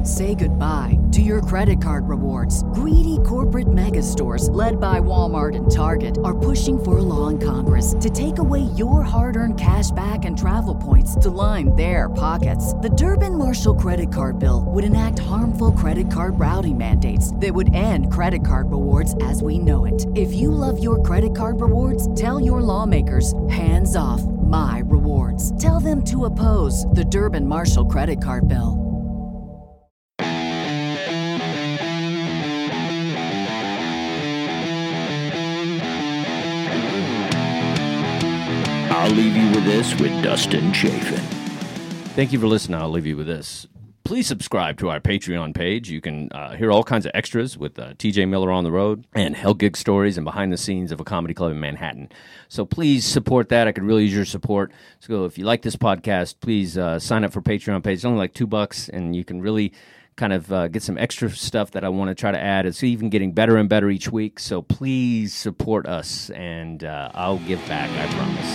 Say goodbye to your credit card rewards. Greedy corporate mega stores, led by Walmart and Target, are pushing for a law in Congress to take away your hard-earned cash back and travel points to line their pockets. The Durbin-Marshall credit card bill would enact harmful credit card routing mandates that would end credit card rewards as we know it. If you love your credit card rewards, tell your lawmakers, hands off my rewards. Tell them to oppose the Durbin-Marshall credit card bill. I'll leave you with this with Dustin Chafin. Thank you for listening. I'll leave you with this. Please subscribe to our Patreon page. You can hear all kinds of extras with TJ Miller on the road and Hell Gig stories and behind the scenes of a comedy club in Manhattan. So please support that. I could really use your support. So if you like this podcast, please sign up for Patreon page. It's only like $2, and you can really kind of get some extra stuff that I want to try to add. It's even getting better and better each week. So please support us, and I'll give back, I promise.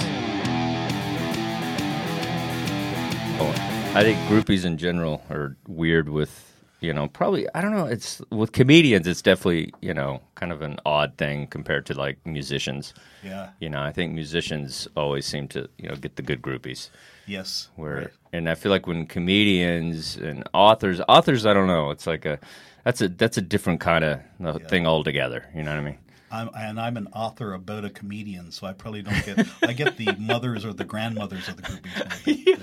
I think groupies in general are weird with, probably, I don't know, it's with comedians, it's definitely, kind of an odd thing compared to like musicians. Yeah. I think musicians always seem to, get the good groupies. Yes. Right. And I feel like when comedians and authors, I don't know, it's like that's a different kind of thing altogether. You know what I mean? I'm an author about a comedian, so I probably don't get. I get the mothers or the grandmothers of the groupies.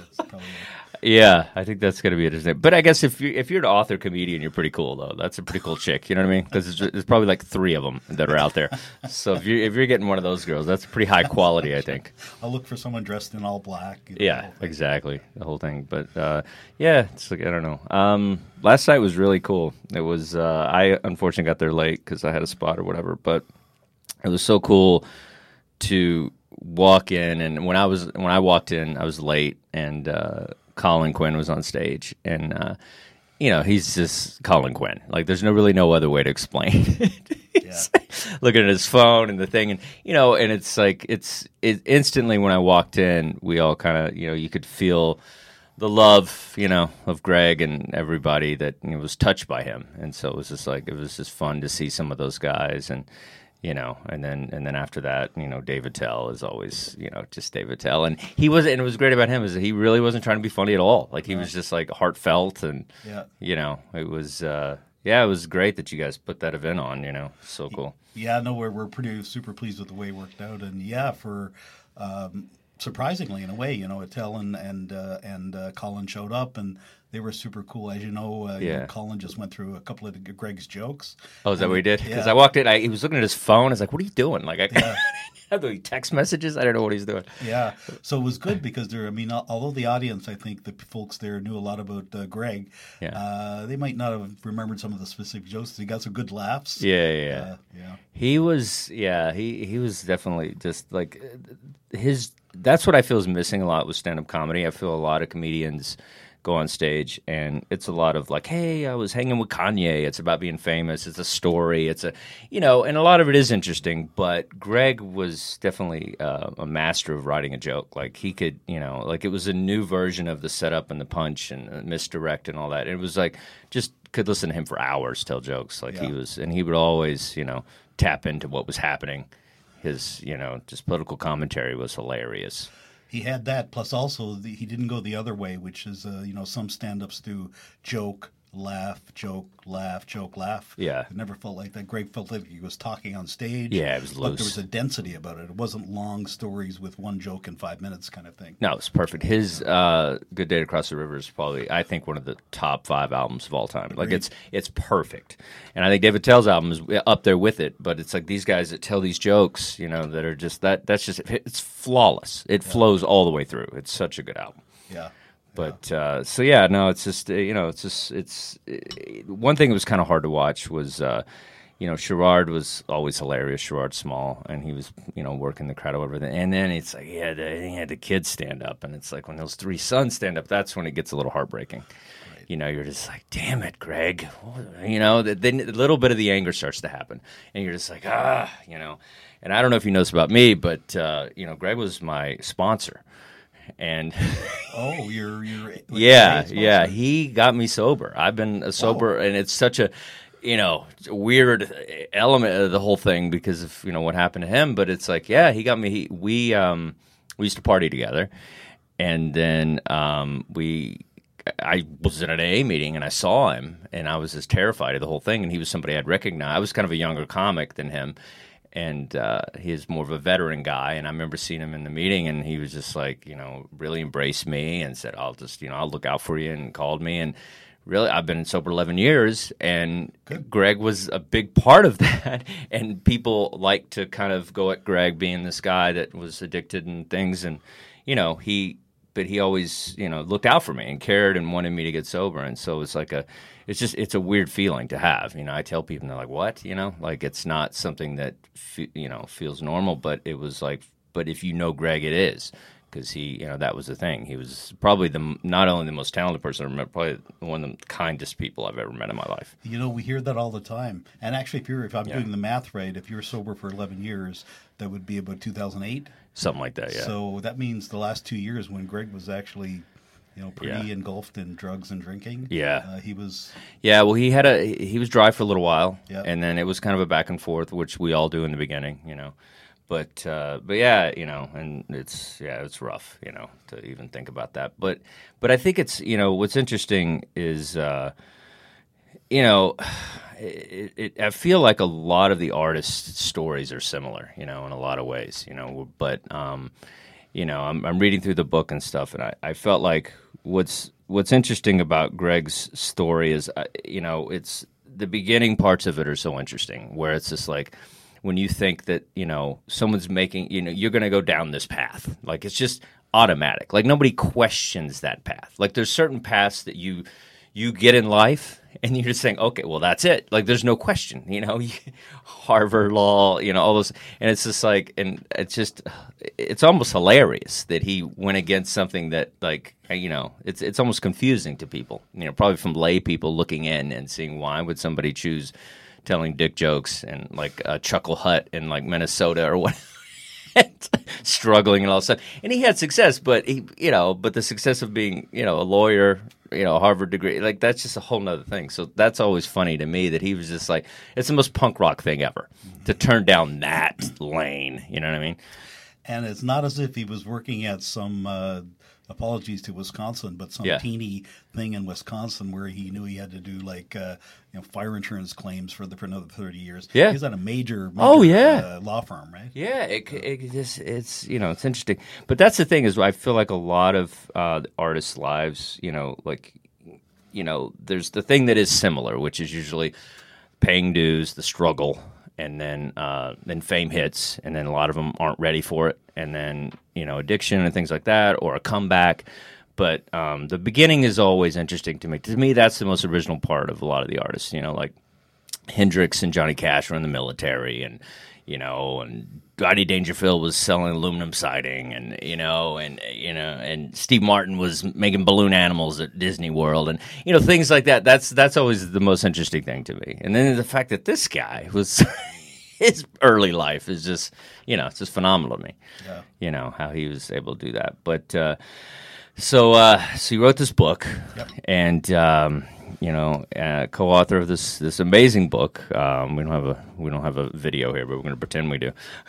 Yeah, I think that's going to be interesting. But I guess if you're an author comedian, you're pretty cool though. That's a pretty cool chick. You know what I mean? Because there's probably like 3 of them that are out there. So if you're getting one of those girls, that's pretty high quality, I think. I'll look for someone dressed in all black. Yeah, exactly, the whole thing. But yeah, it's like I don't know. Last night was really cool. It was I unfortunately got there late because I had a spot or whatever. But it was so cool to walk in, and when I walked in, I was late, and Colin Quinn was on stage, and he's just Colin Quinn. Like, there's really no other way to explain it. He's looking at his phone and the thing, and and it's like it instantly when I walked in, we all kind of you could feel the love of Greg and everybody that was touched by him, and so it was just fun to see some of those guys and. And then after that, Dave Attell is always, just Dave Attell. And it was great about him is that he really wasn't trying to be funny at all. Like, he was just, like, heartfelt. And, it was, it was great that you guys put that event on, so cool. Yeah, no, we're pretty super pleased with the way it worked out. And, for surprisingly, in a way, Attell and Colin showed up, and they were super cool. As you know, Colin just went through a couple of Greg's jokes. Oh, is that what he did? Because I walked in, he was looking at his phone. I was like, what are you doing? Like, I had the text messages. I don't know what he's doing. Yeah, so it was good because although the audience, I think the folks there knew a lot about Greg, they might not have remembered some of the specific jokes. He got some good laughs. Yeah. He was, he was definitely just like that's what I feel is missing a lot with stand-up comedy. I feel a lot of comedians go on stage and it's a lot of like, hey, I was hanging with Kanye. It's about being famous. It's a story. It's and a lot of it is interesting, but Greg was definitely a master of writing a joke. Like, he could, like, it was a new version of the setup and the punch and misdirect and all that. It was like, just could listen to him for hours tell jokes. Like, he was, and he would always, tap into what was happening. His, just political commentary was hilarious. He had that, plus also he didn't go the other way, which is, some stand-ups do joke, laugh, joke, laugh, joke, laugh. Yeah. It never felt like that. Greg felt like he was talking on stage. Yeah, it was loose. But there was a density about it. It wasn't long stories with one joke in 5 minutes kind of thing. No, it's perfect. His Good Day to Cross the River is probably, I think, one of the top 5 albums of all time. Agreed. Like, it's perfect. And I think David Tell's album is up there with it, but it's like these guys that tell these jokes, that are just, that's just, it's flawless. It flows all the way through. It's such a good album. Yeah. But it's just it's one thing that was kind of hard to watch was Sherrod was always hilarious. Sherrod Small, and he was working the crowd over there. And then it's like he had the kids stand up, and it's like when those 3 sons stand up, that's when it gets a little heartbreaking. Right. You're just like, damn it, Greg. Then a little bit of the anger starts to happen, and you're just like And I don't know if you know this about me, but Greg was my sponsor. and oh, you're yeah. He got me sober. I've been sober, and it's such a weird element of the whole thing because of what happened to him. But it's like, yeah, he got me. We used to party together, and then I was at an AA meeting and I saw him, and I was just terrified of the whole thing. And he was somebody I'd recognize. I was kind of a younger comic than him, and he's more of a veteran guy. And I remember seeing him in the meeting, and he was just like, really embraced me and said, "I'll just, I'll look out for you," and called me. And really, I've been sober 11 years, and Good. Greg was a big part of that. And people like to kind of go at Greg being this guy that was addicted and things, and But he always, looked out for me and cared and wanted me to get sober. And so it's like it's a weird feeling to have. I tell people, and they're like, what? Like it's not something that, feels normal, but it was like, but if you know Greg, it is. Because he, that was the thing. He was probably not only the most talented person I met, probably one of the kindest people I've ever met in my life. We hear that all the time. And actually, if I'm doing the math right, if you're sober for 11 years, that would be about 2008? Something like that, yeah. So that means the last 2 years when Greg was actually, pretty engulfed in drugs and drinking. Yeah. He was... Yeah, well, he was dry for a little while. Yeah. And then it was kind of a back and forth, which we all do in the beginning, But yeah, and it's rough, to even think about that. But I think it's, what's interesting is, I feel like a lot of the artists' stories are similar, in a lot of ways, But I'm reading through the book and stuff, and I felt like what's interesting about Greg's story is, it's the beginning parts of it are so interesting, where it's just like, when you think that, someone's making, you're going to go down this path. Like, it's just automatic. Like, nobody questions that path. Like, there's certain paths that you get in life, and you're just saying, okay, well, that's it. Like, there's no question, Harvard law, all those. And it's just like, and it's almost hilarious that he went against something that, like, it's almost confusing to people, probably from lay people looking in and seeing why would somebody choose telling dick jokes and like a Chuckle Hut in like Minnesota or what, struggling and all of a sudden. And he had success, but but the success of being, a lawyer, a Harvard degree, like that's just a whole nother thing. So that's always funny to me that he was just like, it's the most punk rock thing ever to turn down that lane. You know what I mean? And it's not as if he was working at some, apologies to Wisconsin, but some teeny thing in Wisconsin where he knew he had to do like fire insurance claims for another 30 years. Yeah, he's at a major law firm, right? Yeah, it's it's interesting. But that's the thing is I feel like a lot of artists' lives, there's the thing that is similar, which is usually paying dues, the struggle. And then fame hits, and then a lot of them aren't ready for it, and then addiction and things like that, or a comeback. But the beginning is always interesting to me. To me, that's the most original part of a lot of the artists. Like Hendrix and Johnny Cash were in the military, and and Rodney Dangerfield was selling aluminum siding, and and Steve Martin was making balloon animals at Disney World, and things like that. That's always the most interesting thing to me. And then the fact that this guy was his early life is just it's just phenomenal to me. Yeah. How he was able to do that. But so you wrote this book, and co-author of this amazing book. We don't have a video here, but we're going to pretend we do.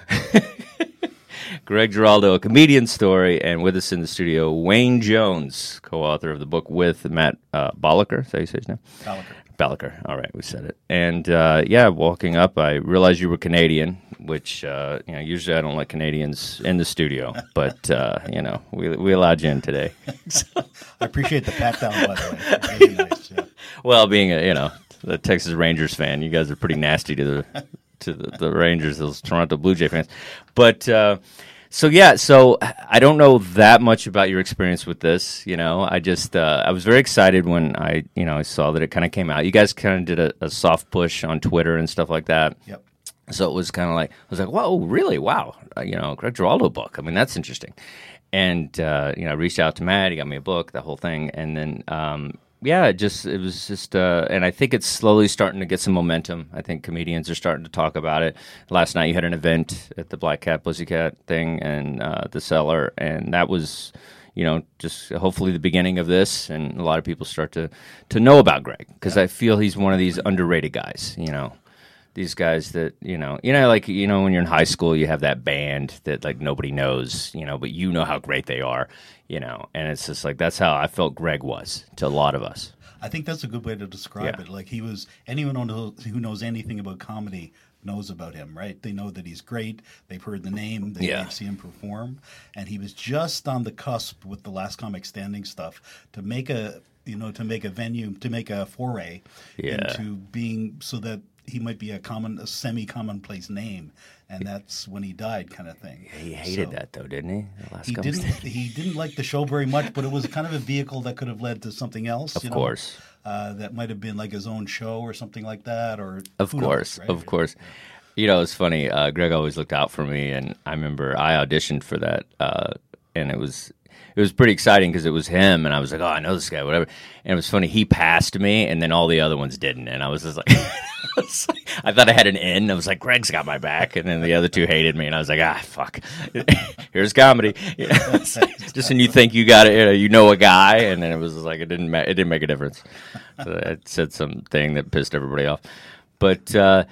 Greg Giraldo, A Comedian Story, and with us in the studio, Wayne Jones, co-author of the book with Matt Balaker. Is that how you say his name? Balaker. All right, we said it. And walking up, I realized you were Canadian, which usually I don't let Canadians in the studio, but we allowed you in today. I appreciate the pat down, by the way. Really nice. Yeah. Well, being the Texas Rangers fan, you guys are pretty nasty to the Rangers, those Toronto Blue Jay fans. But so I don't know that much about your experience with this. I just I was very excited when I saw that it kind of came out. You guys kind of did a soft push on Twitter and stuff like that. Yep. So it was kind of like I was like, whoa, really? Wow, Greg Giraldo book. I mean, that's interesting. And I reached out to Matt. He got me a book, the whole thing, and then. It was just, and I think it's slowly starting to get some momentum. I think comedians are starting to talk about it. Last night you had an event at the Black Cat Pussycat thing and the Cellar, and that was, just hopefully the beginning of this, and a lot of people start to know about Greg, because I feel he's one of these underrated guys. These guys that like when you're in high school, you have that band that like nobody knows, but you know how great they are, and it's just like that's how I felt Greg was to a lot of us. I think that's a good way to describe it. Like, he was, anyone who knows anything about comedy knows about him, right? They know that he's great. They've heard the name. They've seen him perform, and he was just on the cusp with the Last Comic Standing stuff to make a foray into being, so that he might be a semi-commonplace name, and that's when he died, kind of thing. He hated that, though, didn't he? He didn't like the show very much, but it was kind of a vehicle that could have led to something else. Of course, that might have been like his own show or something like that. Or of course. It's funny. Greg always looked out for me, and I remember I auditioned for that, and it was pretty exciting because it was him, and I was like, oh, I know this guy, whatever. And it was funny. He passed me, and then all the other ones didn't, and I was just like. I thought I had an in. I was like, Greg's got my back. And then the other two hated me. And I was like, fuck. Here's comedy. Just when you think you got it, a guy. And then it was like, it didn't make a difference. So I said something that pissed everybody off. But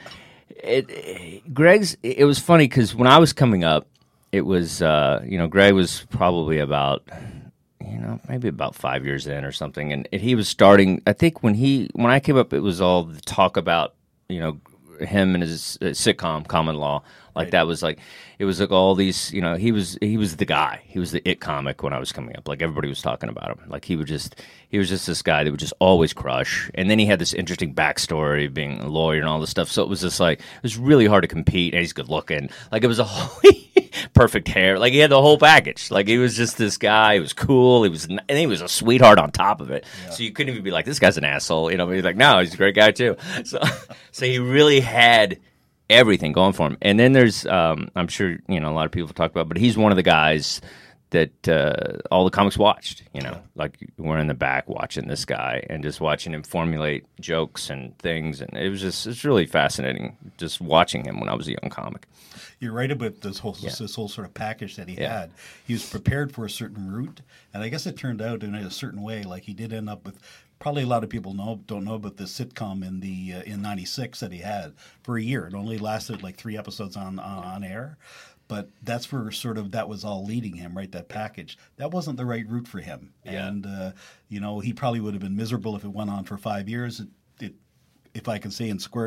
it was funny because when I was coming up, it was, Greg was probably about, maybe about 5 years in or something. And he was starting, I think when I came up, it was all the talk about, him and his sitcom Common Law, like that was like, it was like all these, he was the guy, he was the it comic when I was coming up. Like everybody was talking about him. Like he was just this guy that would just always crush. And then he had this interesting backstory of being a lawyer and all this stuff. So it was just like, it was really hard to compete. And he's good looking. Like it was a whole perfect hair. Like he had the whole package. Like he was just this guy. He was cool. And he was a sweetheart on top of it. Yeah. So you couldn't even be like, this guy's an asshole. But he's like, no, he's a great guy too. So he really had everything going for him. And then there's, I'm sure, a lot of people talk about, but he's one of the guys that all the comics watched, like we're in the back watching this guy and just watching him formulate jokes and things. And it's really fascinating just watching him when I was a young comic. You're right about this whole sort of package that he had. He was prepared for a certain route, and I guess it turned out in a certain way. Like he did end up with, probably a lot of people don't know about the sitcom in '96 that he had for a year. It only lasted like 3 episodes on air. But that's where that was all leading him, right? That package. That wasn't the right route for him. Yeah. And, he probably would have been miserable if it went on for 5 years. It if I can say in scare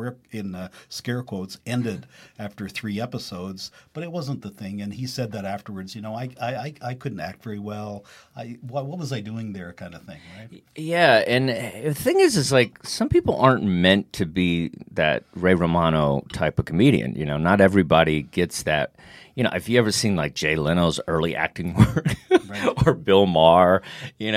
quotes, ended after 3 episodes. But it wasn't the thing. And he said that afterwards, I couldn't act very well. What was I doing there kind of thing, right? Yeah, and the thing is like some people aren't meant to be that Ray Romano type of comedian. Not everybody gets that. If you ever seen like Jay Leno's early acting work or Bill Maher, Jay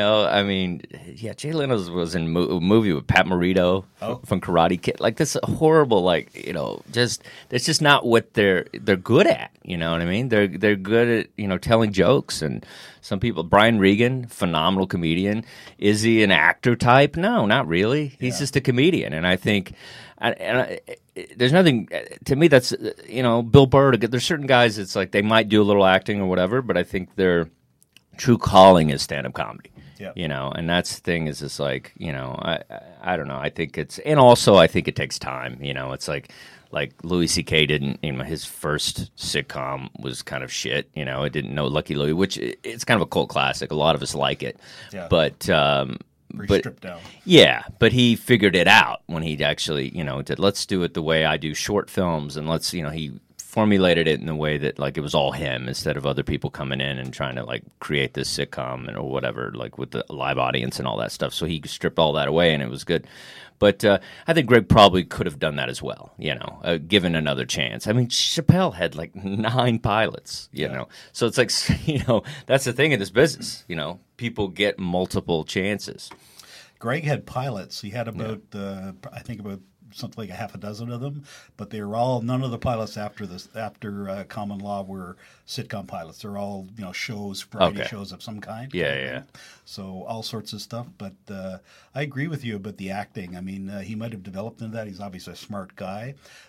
Leno was in a movie with Pat Morita from Karate Kid. Like this horrible, that's just not what they're good at. You know what I mean? They're good at telling jokes. And some people, Brian Regan, phenomenal comedian. Is he an actor type? No, not really. He's just a comedian. And I think. There's nothing to me that's Bill Burr. There's certain guys. It's like they might do a little acting or whatever, but I think their true calling is stand-up comedy. Yeah. And that's the thing is just like I don't know. I think and also I think it takes time. It's like Louis C.K. didn't. His first sitcom was kind of shit. It didn't know Lucky Louie, which it's kind of a cult classic. A lot of us like it, but. Stripped down. Yeah, but he figured it out when he actually, did, let's do it the way I do short films, and let's, he formulated it in the way that, like, it was all him instead of other people coming in and trying to, like, create this sitcom or whatever, like, with the live audience and all that stuff. So he stripped all that away, and it was good. But I think Greg probably could have done that as well, given another chance. I mean, Chappelle had, like, 9 pilots, you know. So it's like, that's the thing in this business, people get multiple chances. Greg had pilots. He had about, I think about something like a half a dozen of them, but they were all, none of the pilots after Common Law were sitcom pilots. They're all, shows, variety shows of some kind. Yeah. So all sorts of stuff. But I agree with you about the acting. I mean, he might have developed into that. He's obviously a smart guy.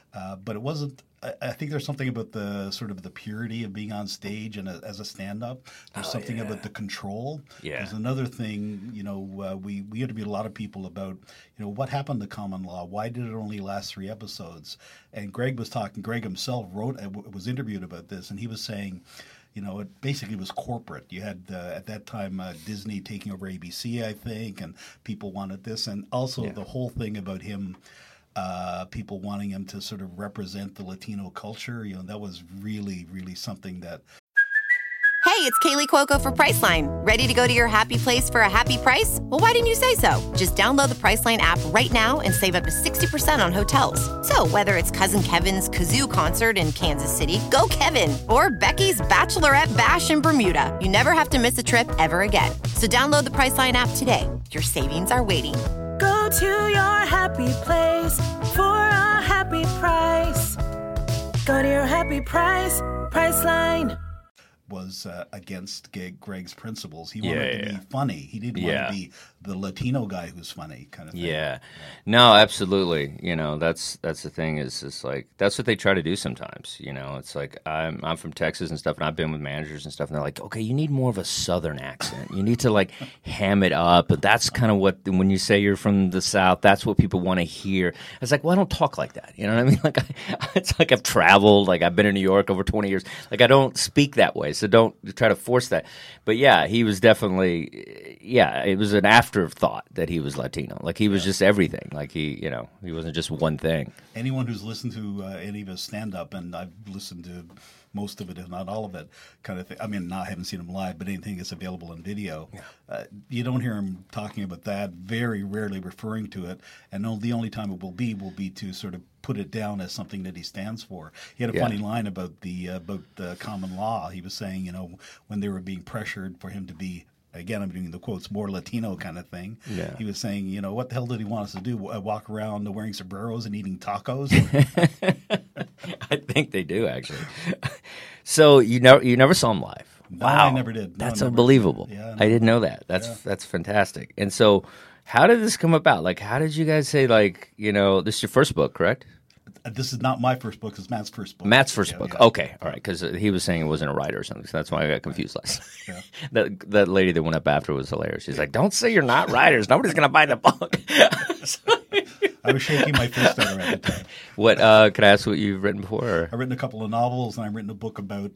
But it wasn't. I think there's something about the sort of the purity of being on stage and as a stand-up. There's something about the control. Yeah. There's another thing, we interviewed a lot of people about, what happened to Common Law? Why did it only last 3 episodes? And Greg himself was interviewed about this, and he was saying, it basically was corporate. You had, at that time, Disney taking over ABC, I think, and people wanted this. And also the whole thing about him, people wanting him to sort of represent the Latino culture, that was really, really something that... Hey, it's Kaylee Cuoco for Priceline. Ready to go to your happy place for a happy price? Well, why didn't you say so? Just download the Priceline app right now and save up to 60% on hotels. So whether it's Cousin Kevin's Kazoo Concert in Kansas City, go Kevin, or Becky's Bachelorette Bash in Bermuda, you never have to miss a trip ever again. So download the Priceline app today. Your savings are waiting. Go to your happy place for a happy price. Go to your happy price, Priceline. Was against Greg's principles. He wanted to be funny. He didn't want to be the Latino guy who's funny kind of thing. Yeah. No, absolutely. That's the thing is like that's what they try to do sometimes. It's like I'm from Texas and stuff, and I've been with managers and stuff, and they're like, okay, you need more of a Southern accent. You need to like ham it up. But that's kind of what when you say you're from the South, that's what people want to hear. It's like, well, I don't talk like that. You know what I mean? Like it's like I've traveled. Like I've been in New York over 20 years. Like I don't speak that way. So don't try to force that. But yeah, he was definitely, it was an afterthought that he was Latino. Like he was just everything. Like he wasn't just one thing. Anyone who's listened to any of his stand-up, and I've listened to most of it, if not all of it, kind of thing. I mean, I haven't seen him live, but anything that's available in video, you don't hear him talking about that, very rarely referring to it, and the only time it will be to sort of put it down as something that he stands for. He had a funny line about the Common Law. He was saying, when they were being pressured for him to be, again, I'm doing the quotes, more Latino kind of thing. Yeah. He was saying, what the hell did he want us to do? Walk around wearing sombreros and eating tacos? I think they do, actually. So you never saw him live? No, wow, I never did. That's unbelievable. Yeah, I didn't know that. That's fantastic. And so, how did this come about? Like, how did you guys say, like, this is your first book, correct? This is not my first book. It's Matt's first book. Matt's first book. Yeah. Okay, all right. Because he was saying it wasn't a writer or something. So that's why I got confused last night. That lady that went up after was hilarious. She's like, "Don't say you're not writers. Nobody's gonna buy the book." I was shaking my fist at her at the time. What? Could I ask what you've written before? Or? I've written a couple of novels, and I've written a book about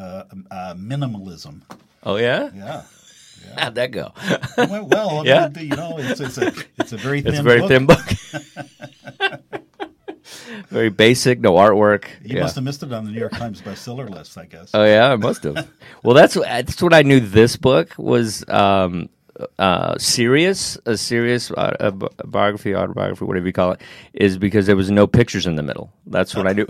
minimalism. Oh yeah. Yeah. How'd that go? Well, yeah. It's a very thin book. It's a very thin book. Very basic, no artwork. You must have missed it on the New York Times bestseller list, I guess. Oh yeah, I must have. Well, that's what I knew. This book was serious, a serious biography, autobiography, whatever you call it, is because there was no pictures in the middle. That's what I knew.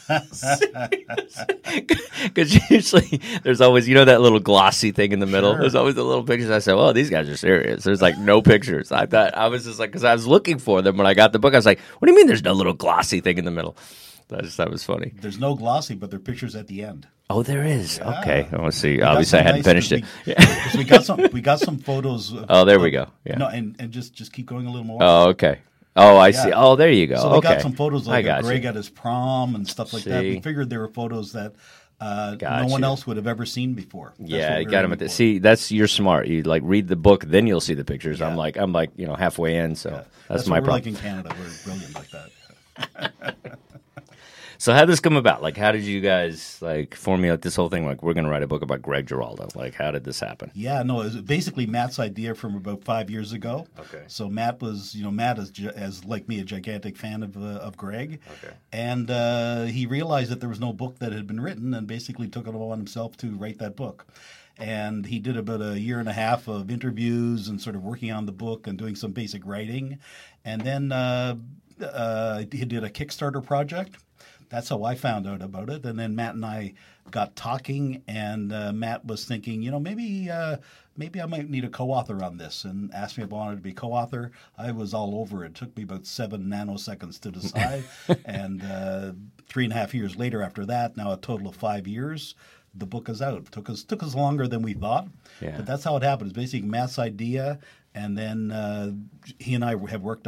Because usually there's always, that little glossy thing in the middle. Sure. There's always the little pictures. I said, well, these guys are serious. There's like no pictures. I thought, I was just like, because I was looking for them when I got the book. I was like, what do you mean there's no little glossy thing in the middle? I just thought it was funny. There's no glossy, but there are pictures at the end. Oh, there is. Yeah. Okay. I want to see. Obviously, I hadn't finished it. We got some photos. There we go. Yeah. No, and just keep going a little more. Oh, okay. Oh, I see. Oh, there you go. So we got some photos like Greg you. at his prom and stuff like that. We figured there were photos that no one else would have ever seen before. That's you got them at the. See, you're smart. You like read the book, then you'll see the pictures. Yeah. I'm like halfway in, so that's my problem. Like in Canada, we're brilliant like that. So how did this come about? Like, how did you guys formulate this whole thing? Like, we're going to write a book about Greg Giraldo. Like, how did this happen? Yeah, no, it was basically Matt's idea from about 5 years ago. Okay. So Matt was, Matt is like me, a gigantic fan of Greg. Okay. And he realized that there was no book that had been written, and basically took it on himself to write that book. And he did about a year and a half of interviews and sort of working on the book and doing some basic writing. And then he did a Kickstarter project. That's how I found out about it. And then Matt and I got talking, and Matt was thinking, maybe I might need a co-author on this, and asked me if I wanted to be co-author. I was all over it. It took me about 7 nanoseconds to decide. And 3.5 years later after that, now a total of 5 years, the book is out. It took us longer than we thought, but that's how it happened. It's basically Matt's idea, and then he and I have worked on it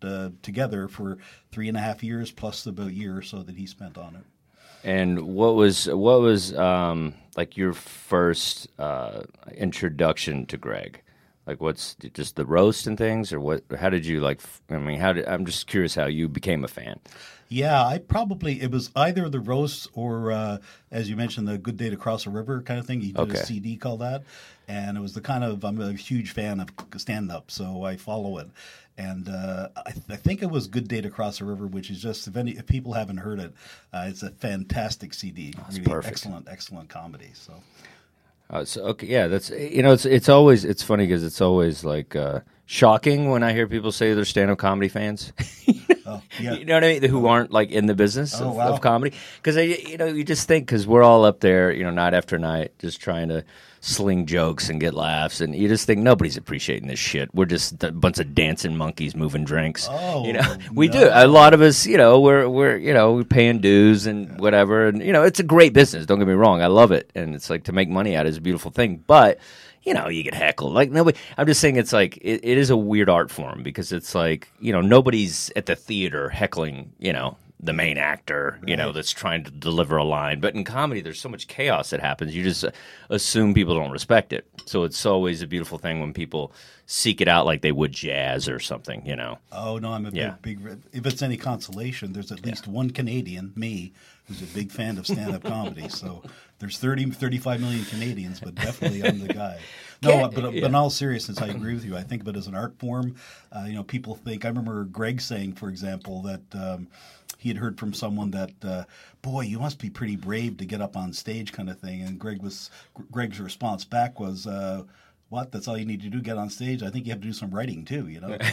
together for 3.5 years plus about a year or so that he spent on it. And what was like your first introduction to Greg? Like, what's just the roast and things, or what? How did you like? I mean, I'm just curious how you became a fan. Yeah, it was either the roast or, as you mentioned, the Good Day to Cross a River kind of thing. He did a CD called that, and it was I'm a huge fan of stand-up, so I follow it. And I think it was Good Day to Cross a River, which is just, if people haven't heard it, it's a fantastic CD. That's really perfect. Excellent comedy. So. So okay, yeah, that's it's always funny because it's always like shocking when I hear people say they're stand-up comedy fans. Yeah. You know what I mean? Who aren't like in the business of comedy, because you just think, because we're all up there, night after night, just trying to sling jokes and get laughs, and you just think nobody's appreciating this shit. We're just a bunch of dancing monkeys moving drinks. We do. A lot of us, we're paying dues and whatever, and it's a great business. Don't get me wrong, I love it, and it's like, to make money at it is a beautiful thing, but. You get heckled. Like, nobody. I'm just saying, it's like it is a weird art form, because it's like nobody's at the theater heckling the main actor that's trying to deliver a line. But in comedy, there's so much chaos that happens. You just assume people don't respect it. So it's always a beautiful thing when people seek it out like they would jazz or something. Oh no, I'm a big. If it's any consolation, there's at least one Canadian, me, who's a big fan of stand-up comedy. So there's 35 million Canadians, but definitely I'm the guy. No, but in all seriousness, I agree with you. I think of it as an art form. People think. I remember Greg saying, for example, that he had heard from someone that, boy, you must be pretty brave to get up on stage, kind of thing. And Greg's response back was, "What? That's all you need to do? Get on stage? I think you have to do some writing too."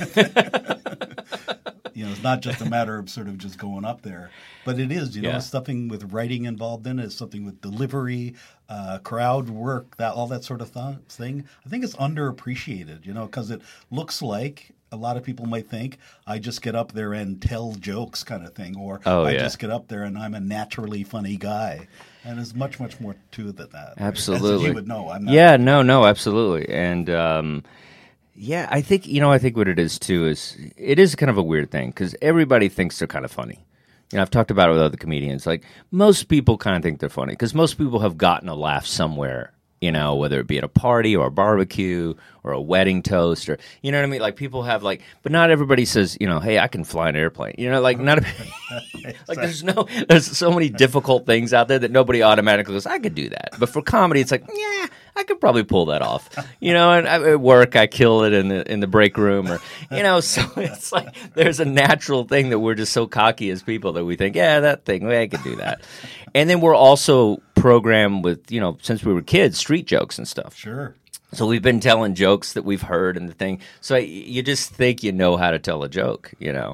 It's not just a matter of sort of just going up there, but it is, it's something with writing involved in it. It's something with delivery, crowd work, all that sort of thing. I think it's underappreciated, because it looks like a lot of people might think I just get up there and tell jokes, kind of thing, or I just get up there and I'm a naturally funny guy. And there's much, much more to it than that. Absolutely, as you would know. I'm not. Yeah, no, absolutely, and. Yeah, I think what it is too is it is kind of a weird thing, because everybody thinks they're kind of funny. I've talked about it with other comedians. Like, most people kind of think they're funny because most people have gotten a laugh somewhere, whether it be at a party or a barbecue or a wedding toast, or you know what I mean. Like, people have but not everybody says, hey, I can fly an airplane. Not like there's so many difficult things out there that nobody automatically goes, I could do that. But for comedy, it's like, yeah, I could probably pull that off. And at work, I kill it in the break room, or So it's like there's a natural thing that we're just so cocky as people that we think, yeah, that thing, I could do that. And then we're also programmed with, since we were kids, street jokes and stuff. Sure. So we've been telling jokes that we've heard and the thing. So you just think you know how to tell a joke,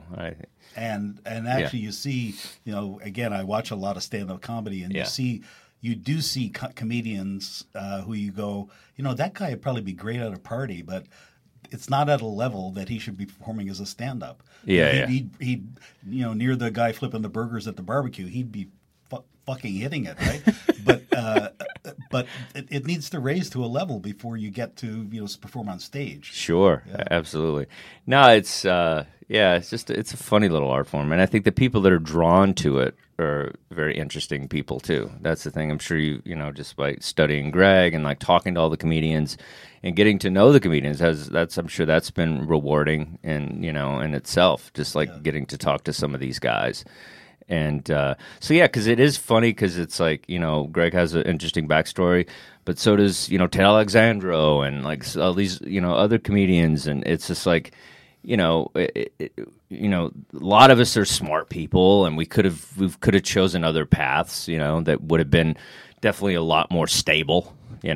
And actually, you see, again, I watch a lot of stand-up comedy, and you do see comedians who you go, that guy would probably be great at a party, but it's not at a level that he should be performing as a stand-up. He'd near the guy flipping the burgers at the barbecue, he'd be fucking hitting it, right? But it needs to raise to a level before you get to perform on stage. Sure, absolutely. No, it's it's a funny little art form, and I think the people that are drawn to it are very interesting people too. That's the thing. I'm sure just by studying Greg and like talking to all the comedians and getting to know the comedians, I'm sure that's been rewarding in itself. Just like getting to talk to some of these guys. And because it is funny, because it's like, Greg has an interesting backstory, but so does, Ted Alexandro and like all these, other comedians. And it's just like, a lot of us are smart people, and we could have chosen other paths, that would have been definitely a lot more stable,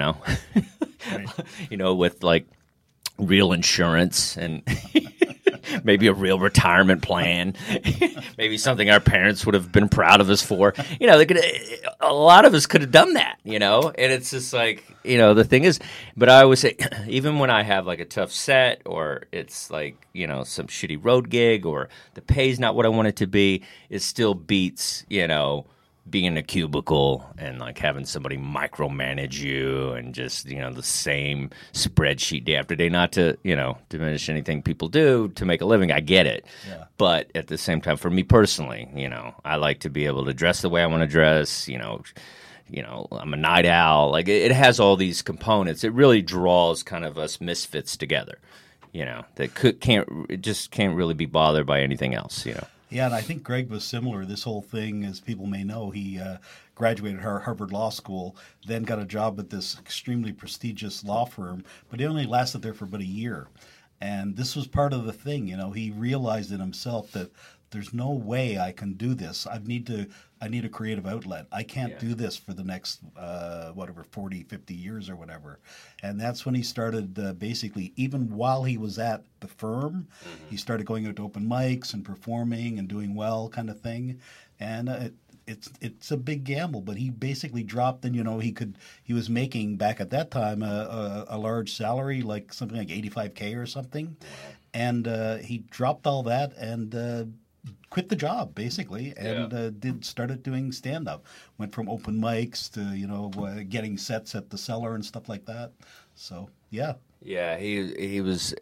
Right. With like real insurance and maybe a real retirement plan, maybe something our parents would have been proud of us for. A lot of us could have done that, and it's just like, the thing is, but I always say, even when I have like a tough set, or it's like, some shitty road gig, or the pay's not what I want it to be, it still beats, being in a cubicle and like having somebody micromanage you and just, the same spreadsheet day after day, not to, diminish anything people do to make a living. I get it. Yeah. But at the same time, for me personally, I like to be able to dress the way I want to dress, I'm a night owl. Like it has all these components. It really draws kind of us misfits together, that can't really be bothered by anything else, Yeah, and I think Greg was similar. This whole thing, as people may know, he graduated Harvard Law School, then got a job at this extremely prestigious law firm, but he only lasted there for about a year. And this was part of the thing, he realized in himself that there's no way I can do this. I need a creative outlet. I can't do this for the next, 40, 50 years or whatever. And that's when he started basically, even while he was at the firm, he started going out to open mics and performing and doing well kind of thing. And it's a big gamble, but he basically dropped, and he was making back at that time a large salary, like something like $85K or something. And he dropped all that and quit the job basically, and started doing stand up. Went from open mics to getting sets at the Cellar and stuff like that. So yeah, he was.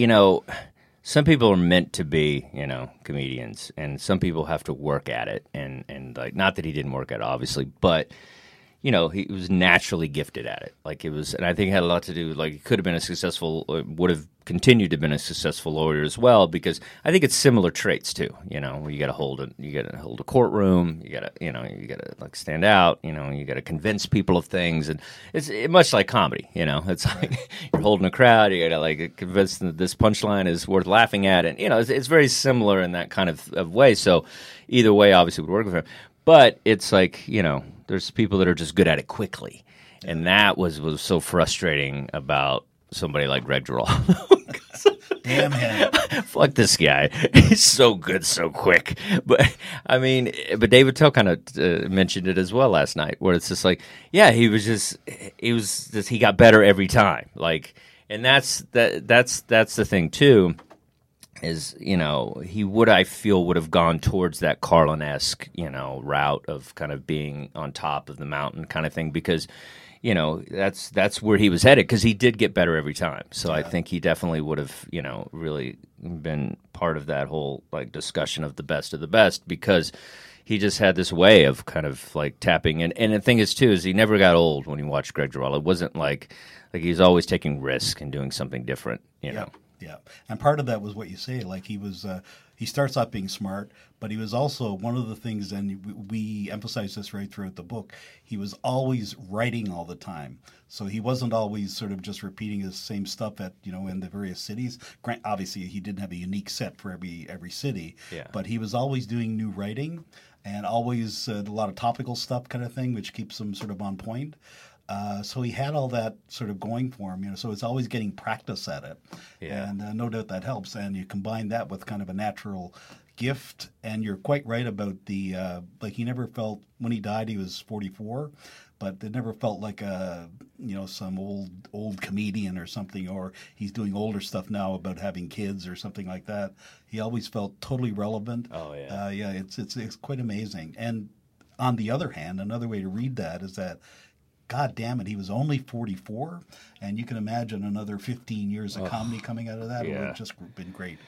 Some people are meant to be comedians, and some people have to work at it. And like, not that he didn't work at it, obviously, but he was naturally gifted at it. Like it was, and I think it had a lot to do. Like he could have been would have continued to have been a successful lawyer as well, because I think it's similar traits too. Where you got to hold a courtroom. You got to like stand out. You got to convince people of things, and it's much like comedy. It's like you're holding a crowd. You got to like convince them that this punchline is worth laughing at, and it's very similar in that kind of way. So either way, obviously, would work with him. But it's like, there's people that are just good at it quickly. And that was so frustrating about somebody like Greg Giraldo. Damn him. Fuck this guy. He's so good so quick. But David Tell kind of mentioned it as well last night, where it's just like, he got better every time. Like, and that's the thing too. Is he would have gone towards that Carlin-esque route of kind of being on top of the mountain kind of thing, because that's where he was headed, because he did get better every time. So I think he definitely would have really been part of that whole like discussion of the best, because he just had this way of kind of like tapping in. And the thing is too, is he never got old when you watched Greg Giraldo. It wasn't like he's always taking risk and doing something different, know. Yeah, and part of that was what you say. Like he starts out being smart, but he was also one of the things, and we emphasize this right throughout the book, he was always writing all the time. So he wasn't always sort of just repeating his same stuff at in the various cities. Obviously, he didn't have a unique set for every city, but he was always doing new writing and always a lot of topical stuff kind of thing, which keeps him sort of on point. So he had all that sort of going for him, so it's always getting practice at it. Yeah. And no doubt that helps. And you combine that with kind of a natural gift, and you're quite right about the, he never felt, when he died, he was 44, but it never felt like some old comedian or something, or he's doing older stuff now about having kids or something like that. He always felt totally relevant. Oh, yeah. It's quite amazing. And on the other hand, another way to read that is that, God damn it, he was only 44, and you can imagine another 15 years of comedy coming out of that. It would have just been great.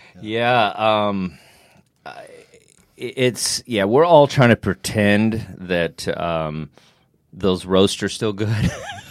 We're all trying to pretend that those roasts are still good.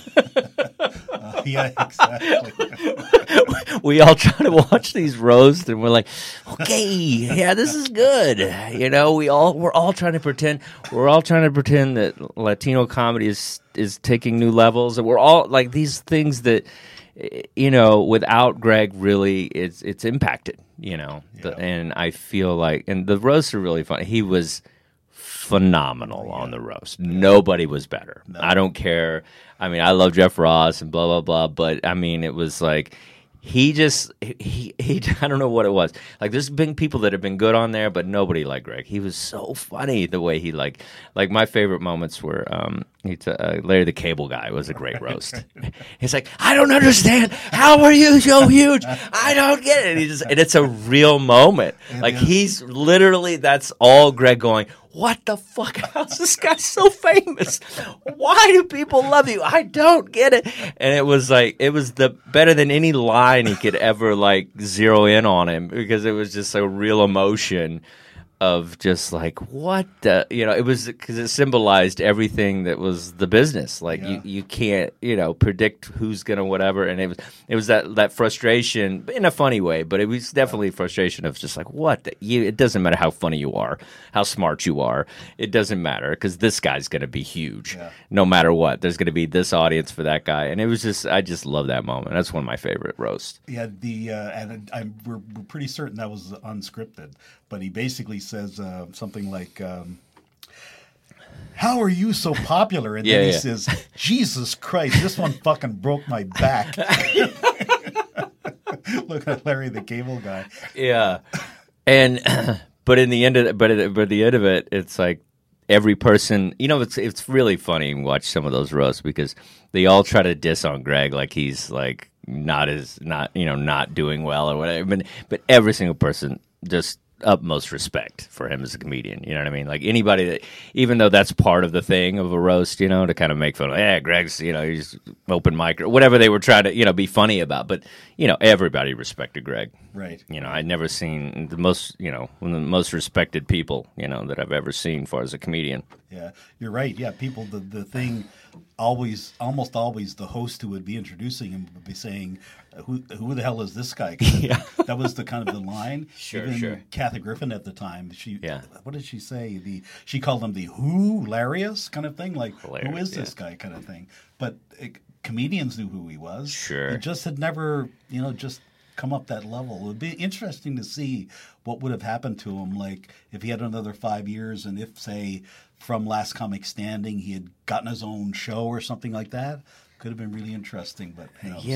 Yeah, exactly. We all try to watch these roasts, and we're like, okay, yeah, this is good. We're all trying to pretend. We're all trying to pretend that Latino comedy is taking new levels, and we're all like these things that, without Greg, really, it's impacted. And I feel like, and the roasts are really fun. He was phenomenal on the roast. Nobody was better. No. I don't care. I love Jeff Ross and blah, blah, blah, but it was like he I don't know what it was. Like there's been people that have been good on there, but nobody like Greg. He was so funny the way he like my favorite moments were Larry the Cable Guy was a great roast. He's like, I don't understand. How are you so huge? I don't get it. And it's a real moment. He's literally, that's all Greg going, what the fuck? How's this guy so famous? Why do people love you? I don't get it. And it was the better than any line he could ever like zero in on him, because it was just a real emotion of just like, what the, it was because it symbolized everything that was the business. Like you can't, predict who's going to whatever. And it was that frustration in a funny way, but it was definitely frustration of just like, what it doesn't matter how funny you are, how smart you are. It doesn't matter because this guy's going to be huge no matter what. There's going to be this audience for that guy. And it was just, I just love that moment. That's one of my favorite roasts. Yeah. And we're pretty certain that was unscripted, but he basically says something like, how are you so popular? And then he says, Jesus Christ, this one fucking broke my back. Look at Larry the Cable Guy. Yeah. And but in the end of it, it's like every person, it's really funny to watch some of those roasts because they all try to diss on Greg like he's like not doing well or whatever. But every single person just utmost respect for him as a comedian. You know what I mean? Like anybody that, even though that's part of the thing of a roast, to kind of make fun of, Greg's, he's open mic or whatever they were trying to, be funny about. But, everybody respected Greg. Right. I'd never seen one of the most respected people, that I've ever seen for as a comedian. Yeah, you're right. Yeah, people, the thing almost always the host who would be introducing him would be saying, who the hell is this guy? That was the kind of the line. Sure. Kathy Griffin at the time, what did she say? She called him the hilarious kind of thing, like hilarious, who is this guy kind of thing. But comedians knew who he was. Sure. It just had never, just come up that level. It would be interesting to see what would have happened to him, like if he had another 5 years and if, say, from Last Comic Standing, he had gotten his own show or something like that. Could have been really interesting, but who knows?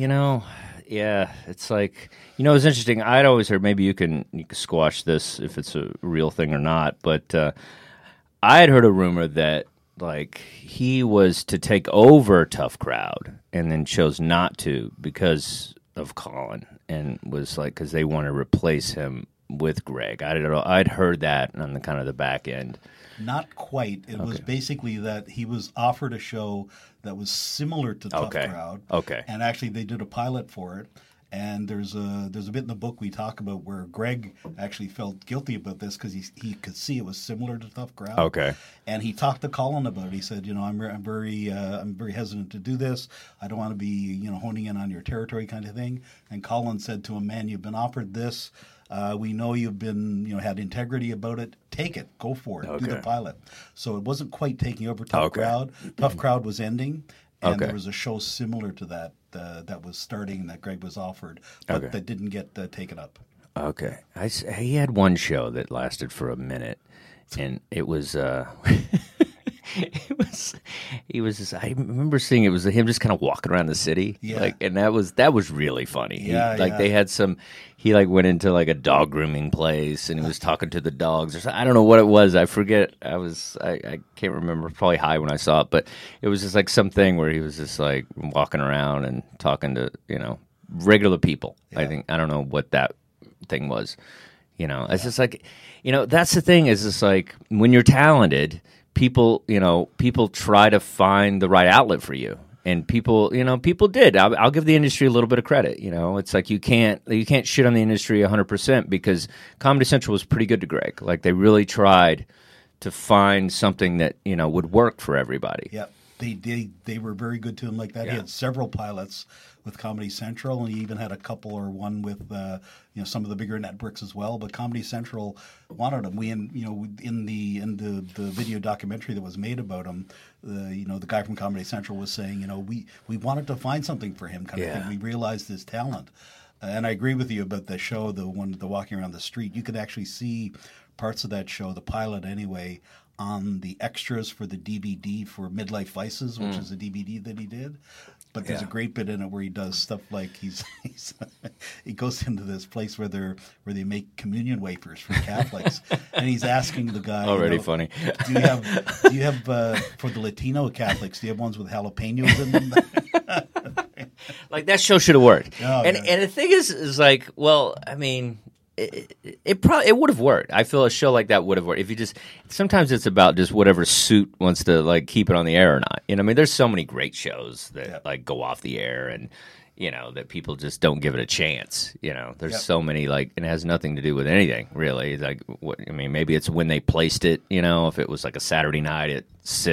It's like, it's interesting. I'd always heard, maybe you can squash this if it's a real thing or not, but I had heard a rumor that like he was to take over Tough Crowd and then chose not to because of Colin, and was like because they want to replace him with Greg. I'd heard that on the kind of the back end. Not quite. It was basically that he was offered a show that was similar to Tough Crowd. Okay. And actually they did a pilot for it. And there's a bit in the book we talk about where Greg actually felt guilty about this because he could see it was similar to Tough Crowd. Okay. And he talked to Colin about it. He said, I'm very hesitant to do this. I don't want to be honing in on your territory kind of thing. And Colin said to him, man, you've been offered this. We know you've been, had integrity about it. Take it. Go for it. Okay. Do the pilot. So it wasn't quite taking over Tough Crowd. Tough Crowd was ending, and there was a show similar to that that was starting that Greg was offered, but that didn't get taken up. Okay. He had one show that lasted for a minute, and it was... He was just, I remember seeing it was him just kind of walking around the city. Yeah. And that was really funny. They had he went into like a dog grooming place and he was talking to the dogs or something. I don't know what it was. I forget. I can't remember. Probably high when I saw it, but it was just like something where he was just like walking around and talking to, regular people. Yeah. I don't know what that thing was. It's just like, that's the thing is it's like when you're talented, people try to find the right outlet for you, and people did. I'll give the industry a little bit of credit. It's like you can't shit on the industry 100% because Comedy Central was pretty good to Greg. Like they really tried to find something that would work for everybody. Yeah, they were very good to him like that. Yeah. He had several pilots with Comedy Central, and he even had a couple or one with some of the bigger networks as well. But Comedy Central wanted him. In the video documentary that was made about him, the guy from Comedy Central was saying, we wanted to find something for him, kind of thing. We realized his talent, and I agree with you about the show, the walking around the street. You could actually see parts of that show, the pilot anyway, on the extras for the DVD for Midlife Vices, which is a DVD that he did. But there's a great bit in it where he does stuff like he goes into this place where they make communion wafers for Catholics, and he's asking the guy, already funny. Do you have for the Latino Catholics? Do you have ones with jalapenos in them? Like that show should have worked. And the thing is like, well, I mean, it would have worked. I feel a show like that would have worked if you just. Sometimes it's about just whatever suit wants to like keep it on the air or not. You know, I mean, there's so many great shows that like go off the air and. You know, that people just don't give it a chance. You know, there's so many, like, and it has nothing to do with anything, really. Like, maybe it's when they placed it, you know, if it was like a Saturday night at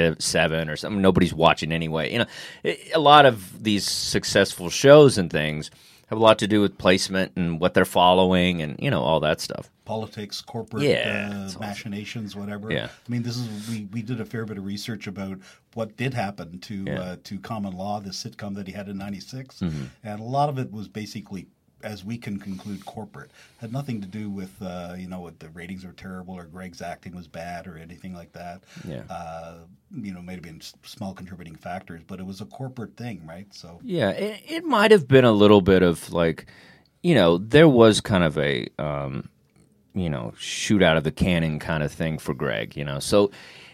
7 or something, nobody's watching anyway. You know, a lot of these successful shows and things have a lot to do with placement and what they're following and, you know, all that stuff. Politics, corporate machinations, whatever. Yeah. I mean, we did a fair bit of research about what did happen to Common Law, the sitcom that he had in '96, and a lot of it was basically, as we can conclude, corporate. Had nothing to do with what the ratings were terrible or Greg's acting was bad or anything like that. Yeah. May have been small contributing factors, but it was a corporate thing, right? So yeah, it might have been a little bit of like, you know, there was kind of a shoot out of the cannon kind of thing for Greg, you know. So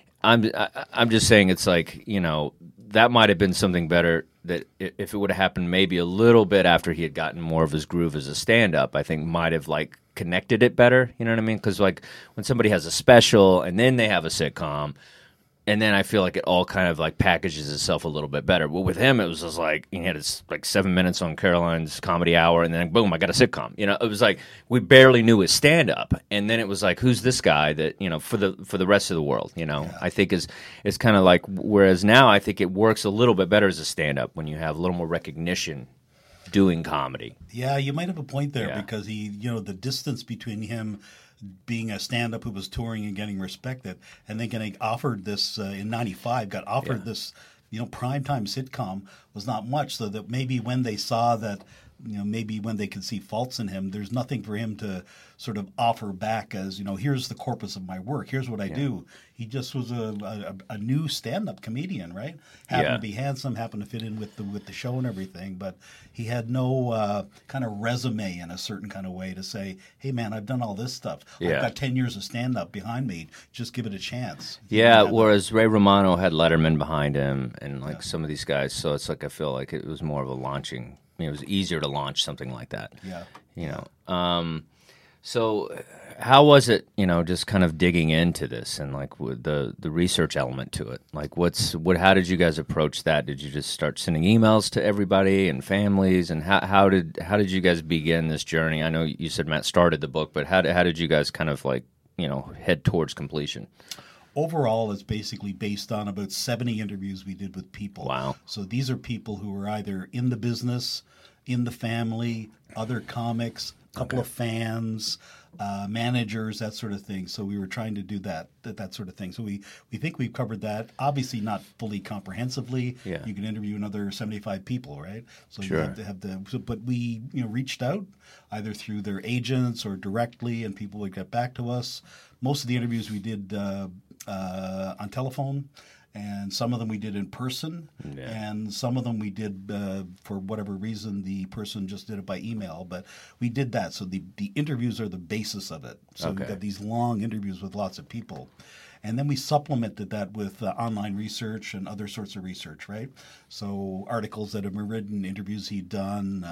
I'm just saying it's like, you know, that might have been something better that if it would have happened maybe a little bit after he had gotten more of his groove as a stand-up, I think might have like connected it better, you know what I mean? Because like when somebody has a special and then they have a sitcom, and then I feel like it all kind of like packages itself a little bit better. But with him, it was just like he had his like 7 minutes on Caroline's Comedy Hour, and then boom, I got a sitcom. You know, it was like we barely knew his stand up, and then it was like, who's this guy that, you know, for the rest of the world? You know, I think is kind of like, whereas now I think it works a little bit better as a stand up when you have a little more recognition doing comedy. Yeah, you might have a point there because he, you know, the distance between him being a stand-up who was touring and getting respected, and then getting offered this in '95, got offered this, you know, primetime sitcom was not much. So that maybe when they saw that, you know, maybe when they could see faults in him, there's nothing for him to sort of offer back as, you know, here's the corpus of my work, here's what I do. He just was a new stand-up comedian, right? Happened to be handsome, happened to fit in with the show and everything, but he had no kind of resume in a certain kind of way to say, hey man, I've done all this stuff. I've got 10 years of stand-up behind me. Just give it a chance. Yeah, whereas Ray Romano had Letterman behind him and like some of these guys, so it's like I feel like it was more of a launching. I mean, it was easier to launch something like that. Yeah. You know. So how was it, you know, just kind of digging into this and like with the research element to it? Like how did you guys approach that? Did you just start sending emails to everybody and families, and how did you guys begin this journey? I know you said Matt started the book, but how did you guys kind of like, you know, head towards completion? Overall, it's basically based on about 70 interviews we did with people. Wow. So these are people who are either in the business, in the family, other comics, a couple of fans, managers, that sort of thing. So we were trying to do that sort of thing. So we think we've covered that. Obviously not fully comprehensively. Yeah. You can interview another 75 people, right? So you have to have but we, you know, reached out either through their agents or directly, and people would get back to us. Most of the interviews we did on telephone, and some of them we did in person, and some of them we did for whatever reason the person just did it by email. But we did that, so the interviews are the basis of it. So we've got these long interviews with lots of people. And then we supplemented that with online research and other sorts of research, right? So articles that have been written, interviews he'd done,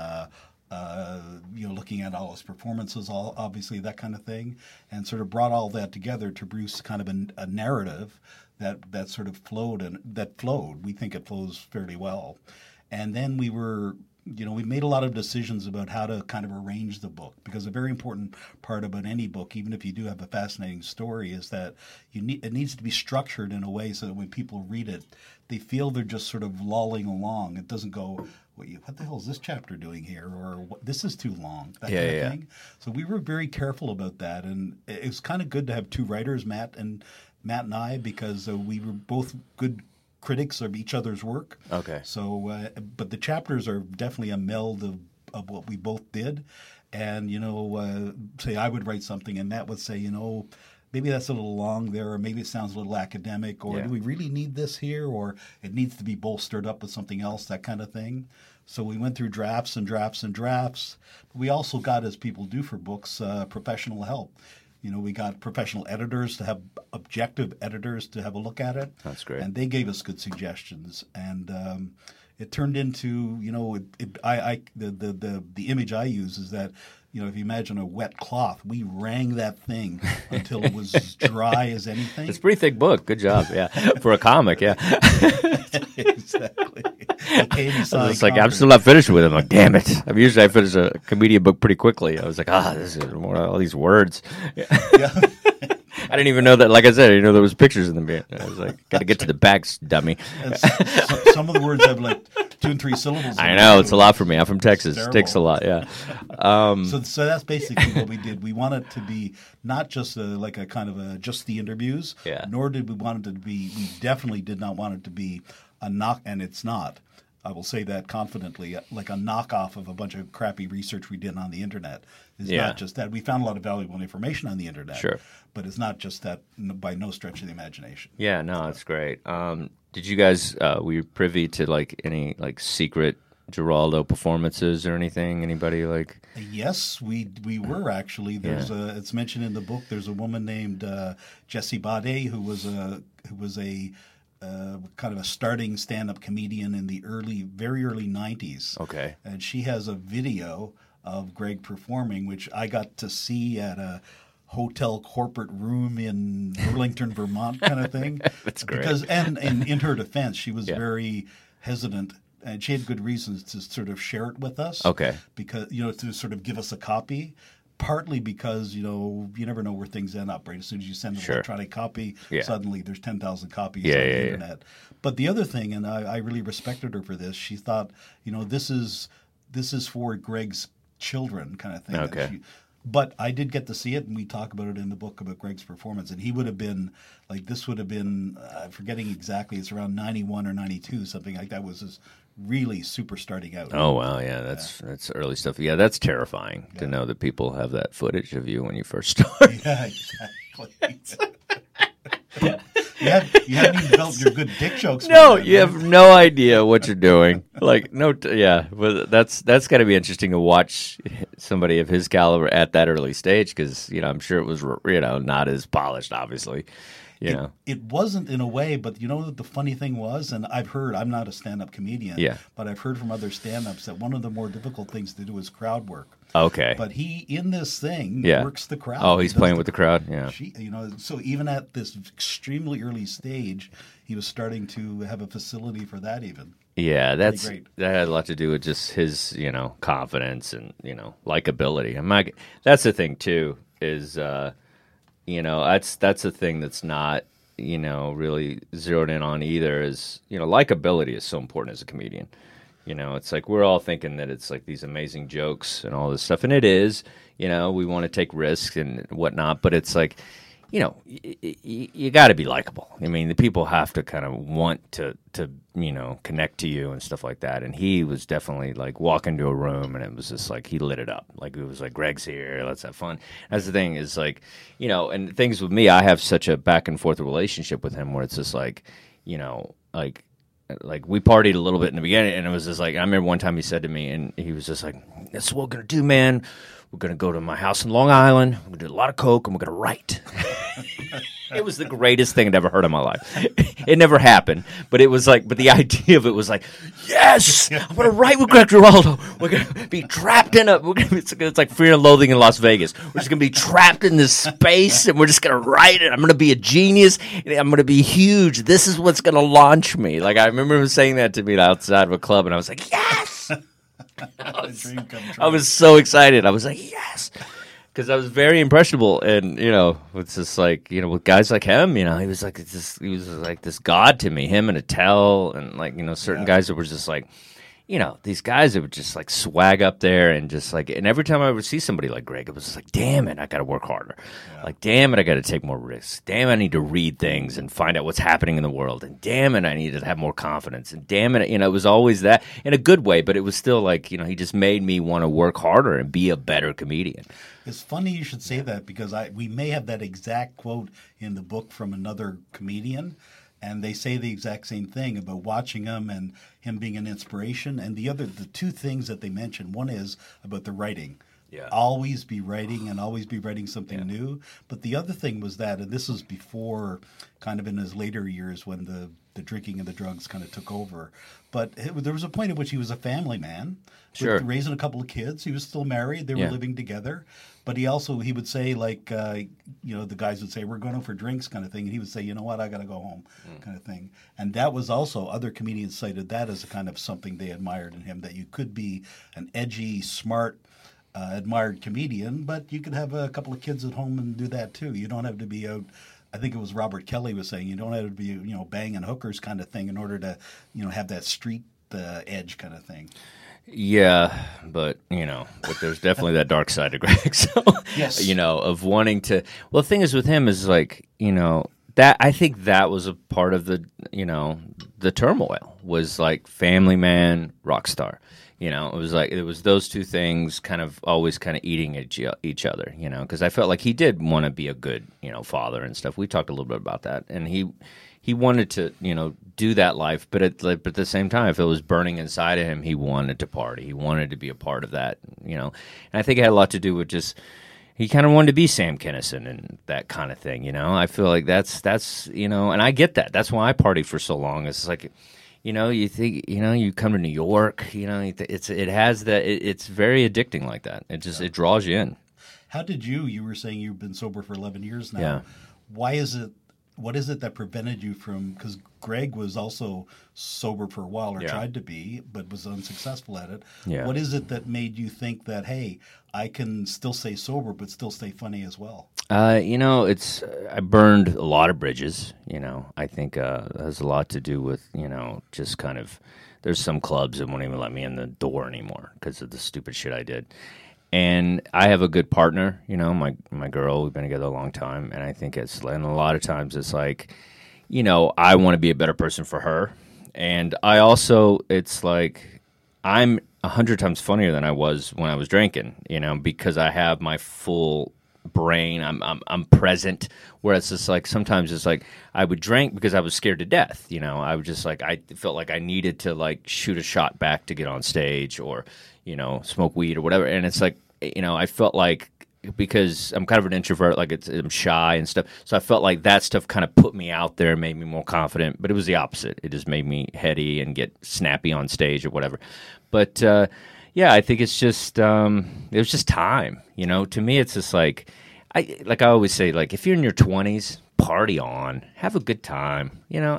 you know, looking at all his performances, obviously that kind of thing, and sort of brought all that together to produce kind of a narrative that sort of flowed. We think it flows fairly well. And then we made a lot of decisions about how to kind of arrange the book, because a very important part about any book, even if you do have a fascinating story, is that it needs to be structured in a way so that when people read it, they feel they're just sort of lolling along. It doesn't go, what the hell is this chapter doing here? Or this is too long, that kind of thing. So we were very careful about that. And it was kind of good to have two writers, Matt and I, because we were both good critics of each other's work. Okay. So, but the chapters are definitely a meld of what we both did. And, you know, say I would write something and Matt would say, you know, maybe that's a little long there, or maybe it sounds a little academic, or do we really need this here, or it needs to be bolstered up with something else, that kind of thing. So we went through drafts and drafts and drafts. We also got, as people do for books, professional help. You know, we got professional editors to have objective editors to have a look at it. That's great. And they gave us good suggestions. And it turned into, you know, the image I use is that if you imagine a wet cloth, we wrang that thing until it was dry as anything. It's a pretty thick book. Good job, yeah. For a comic, yeah. Exactly. It's like, I'm still not finished with it. I'm like, damn it. I finish a comedian book pretty quickly. I was like, this is more all these words. Yeah. I didn't even know that, like I said, I didn't know there was pictures in the band. I was like, got to get to the backs, dummy. Some of the words have like 2 and 3 syllables. I know, it's a lot for me. I'm from Texas. It takes a lot, yeah. So that's basically what we did. We wanted to be not just like a kind of just the interviews, nor did we want it to be, we definitely did not want it to be a knock, and it's not. I will say that confidently, like a knockoff of a bunch of crappy research we did on the internet. It's not just that. We found a lot of valuable information on the internet. Sure. But it's not just that by no stretch of the imagination. Yeah, no, it's great. Did you guys, were you privy to like any like secret Geraldo performances or anything? Anybody like? Yes, we were actually. There's it's mentioned in the book. There's a woman named Jessie Bade who was a kind of a starting stand-up comedian in the very early 90s. Okay. And she has a video of Greg performing, which I got to see at a hotel corporate room in Burlington, Vermont kind of thing. That's great. Because, and in her defense, she was very hesitant, and she had good reasons to sort of share it with us. Okay. Because, to sort of give us a copy. Partly because, you never know where things end up, right? As soon as you send an electronic copy, suddenly there's 10,000 copies on the internet. But the other thing, and I really respected her for this, she thought, this is for Greg's children kind of thing. Okay. But I did get to see it, and we talk about it in the book about Greg's performance. And he would have been, forgetting exactly, it's around 91 or 92, something like that was his really super starting out. Oh, wow, yeah, that's early stuff. Yeah, that's terrifying to know that people have that footage of you when you first started. Yeah, exactly. You haven't even developed your good dick jokes. No, you have no idea what you're doing. Like, but that's got to be interesting to watch somebody of his caliber at that early stage because, I'm sure it was, not as polished, obviously. It wasn't in a way, but the funny thing was, and I'm not a stand-up comedian, but I've heard from other stand-ups that one of the more difficult things to do is crowd work. Okay. But he, in this thing, works the crowd. Oh, he's playing with the crowd, yeah. So even at this extremely early stage, he was starting to have a facility for that even. Yeah, that had a lot to do with just his, confidence and, likability. That's the thing, too, is... that's a thing that's not, really zeroed in on either is, likability is so important as a comedian. It's like we're all thinking that it's like these amazing jokes and all this stuff. And it is, we want to take risks and whatnot. But it's like, you got to be likable. I mean, the people have to kind of want to connect to you and stuff like that. And he was definitely like walk into a room and it was just like he lit it up. Like it was like, Greg's here, let's have fun. That's the thing is like, and things with me, I have such a back and forth relationship with him where it's just like, like we partied a little bit in the beginning and it was just like, I remember one time he said to me and he was just like, this is what we're going to do, man. We're going to go to my house in Long Island. We're going to do a lot of coke and we're going to write. It was the greatest thing I'd ever heard in my life. It never happened, but it was like, but the idea of it was like, yes, I'm going to write with Greg Giraldo. We're going to be trapped in it's like Fear and Loathing in Las Vegas. We're just going to be trapped in this space and we're just going to write it. I'm going to be a genius. I'm going to be huge. This is what's going to launch me. Like I remember him saying that to me outside of a club and I was like, yes. I was so excited. I was like, yes. Because I was very impressionable, and it's just like with guys like him, he was like this god to me. Him and Attell, and like certain guys that were just like, these guys that would just like swag up there and just like, and every time I would see somebody like Greg, it was just like, damn it, I got to work harder. Yeah. Like, damn it, I got to take more risks. Damn it, I need to read things and find out what's happening in the world. And damn it, I need to have more confidence. And damn it, it was always that in a good way, but it was still like, he just made me want to work harder and be a better comedian. It's funny you should say that because we may have that exact quote in the book from another comedian. And they say the exact same thing about watching him and him being an inspiration. And the two things that they mention, one is about the writing. Yeah. Always be writing and always be writing something new. But the other thing was that, and this was before kind of in his later years when the the drinking and the drugs kind of took over. But there was a point at which he was a family man, Sure. raising a couple of kids. He was still married. They were living together. But he would say, like, the guys would say, we're going out for drinks kind of thing. And he would say, you know what, I got to go home kind of thing. And that was also, other comedians cited that as a kind of something they admired in him, that you could be an edgy, smart, admired comedian, but you could have a couple of kids at home and do that too. You don't have to be out. I think it was Robert Kelly was saying, you don't have to be, banging hookers kind of thing in order to, have that street edge kind of thing. Yeah, but there's definitely that dark side to Greg. So, yes. Of wanting to. Well, the thing is with him is like, that I think that was a part of the, the turmoil was like family man, rock star. It was like it was those two things kind of always kind of eating at each other, because I felt like he did want to be a good, father and stuff. We talked a little bit about that, and he wanted to, do that life, but at the same time, if it was burning inside of him, he wanted to party. He wanted to be a part of that, And I think it had a lot to do with just he kind of wanted to be Sam Kinison and that kind of thing, I feel like that's and I get that. That's why I partied for so long. It's like. You think, you come to New York, it's very addicting like that. It draws you in. How did you were saying you've been sober for 11 years now. Yeah. What is it that prevented you from, because Greg was also sober for a while or tried to be, but was unsuccessful at it. Yeah. What is it that made you think that, hey, I can still stay sober but still stay funny as well? I burned a lot of bridges, I think it has a lot to do with, just kind of, there's some clubs that won't even let me in the door anymore because of the stupid shit I did. And I have a good partner, my girl, we've been together a long time, and I think and a lot of times it's like, I want to be a better person for her. And I also, it's like, I'm 100 times funnier than I was when I was drinking, because I have my full brain, I'm present, whereas it's like sometimes it's like I would drink because I was scared to death, I would just like I felt like I needed to like shoot a shot back to get on stage or smoke weed or whatever, and it's like I felt like because I'm kind of an introvert, like I'm shy and stuff, so I felt like that stuff kind of put me out there, made me more confident, but it was the opposite. It just made me heady and get snappy on stage or whatever. But yeah, I think it's just it was just time. To me, it's just like I always say, like if you're in your 20s, party on, have a good time.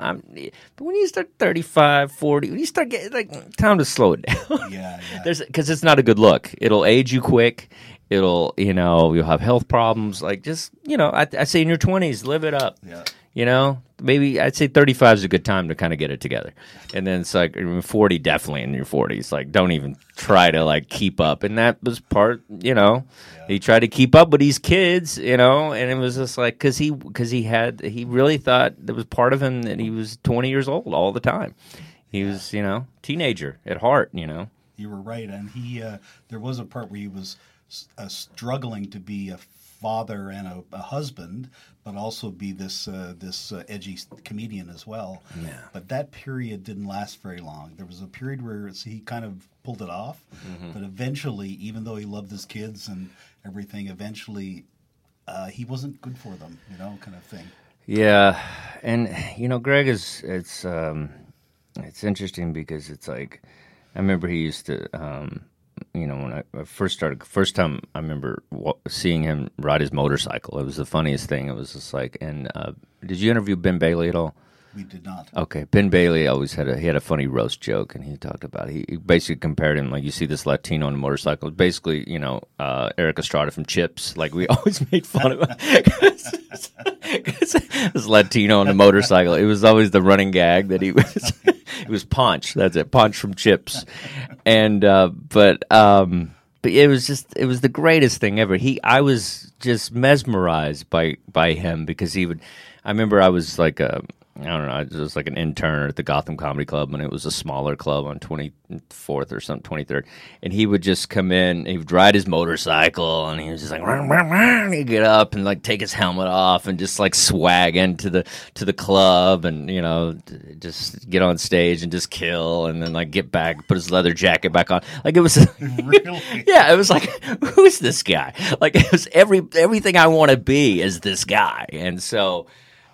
But when you start 35, 40, when you start getting like time to slow it down. Yeah. Because it's not a good look. It'll age you quick. It'll you'll have health problems. Like just I say in your 20s, live it up. Yeah. Maybe I'd say 35 is a good time to kind of get it together. And then it's like 40, definitely in your 40s. Like, don't even try to, like, keep up. And that was part, he tried to keep up with these kids, and it was just like, because he really thought there was part of him that he was 20 years old all the time. He was, teenager at heart, You were right. And there was a part where he was struggling to be a father and a husband, but also be this edgy comedian as well. Yeah. But that period didn't last very long. There was a period where he kind of pulled it off, but eventually, even though he loved his kids and everything, eventually he wasn't good for them, kind of thing. Yeah, and Greg it's interesting because it's like I remember he used to. When I first time I remember seeing him ride his motorcycle. It was the funniest thing. It was just like, and did you interview Ben Bailey at all? We did not. Okay, Ben Bailey always had a funny roast joke, and he talked about he basically compared him like you see this Latino on a motorcycle, basically Eric Estrada from Chips. Like we always made fun of him. This Latino on a motorcycle. It was always the running gag that he was. It was Ponch. That's it, Ponch from Chips. And but it was the greatest thing ever. I was just mesmerized by him because he would. I remember I was like I don't know, I was just like an intern at the Gotham Comedy Club, and it was a smaller club on 24th or something, 23rd. And he would just come in, he would ride his motorcycle, and he was just like, rah, rah, rah. He'd get up and like take his helmet off and just like swag into the club, and just get on stage and just kill, and then like get back, put his leather jacket back on. Like it was, really, yeah, it was like, who's this guy? Like it was everything I want to be is this guy, and so.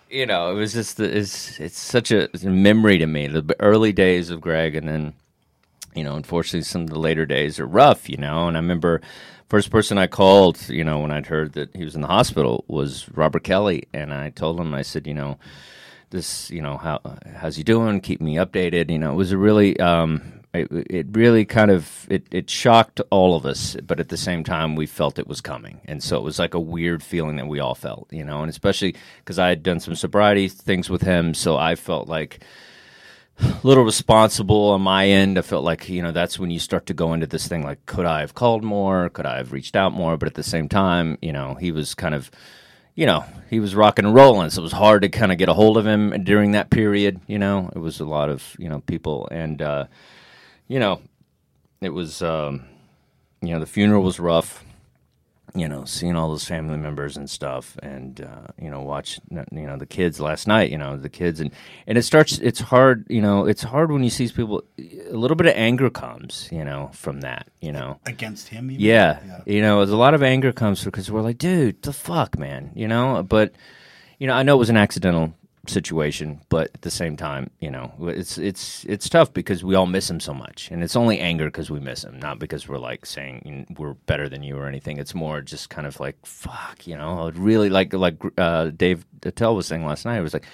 you know, it was just it's such a memory to me. The early days of Greg, and then, you know, unfortunately, some of the later days are rough. You know, and I remember first person I called, you know, when I'd heard that he was in the hospital was Robert Kelly, and I told him, I said, you know, this, you know, how's he doing? Keep me updated. You know, it was a really it really kind of it shocked all of us, but at the same time we felt it was coming, and so it was like a weird feeling that we all felt, you know, and especially because I had done some sobriety things with him, so I felt like a little responsible on my end. I felt like, you know, that's when you start to go into this thing like, could I have called more? Could I have reached out more? But at the same time, you know, he was kind of, you know, he was rocking and rolling, so it was hard to kind of get a hold of him during that period. You know, it was a lot of, you know, people, and you know, it was, you know, the funeral was rough, you know, seeing all those family members and stuff, and, you know, watch, you know, the kids last night, you know, the kids, and it's hard, you know, it's hard when you see people, a little bit of anger comes, you know, from that, you know. Against him? Yeah. You know, there's a lot of anger comes because we're like, dude, the fuck, man, you know, but, you know, I know it was an accidental situation, but at the same time, you know, it's tough because we all miss him so much, and it's only anger because we miss him, not because we're like saying we're better than you or anything. It's more just kind of like, fuck, you know. I'd really like Dave Attell was saying last night. It was like,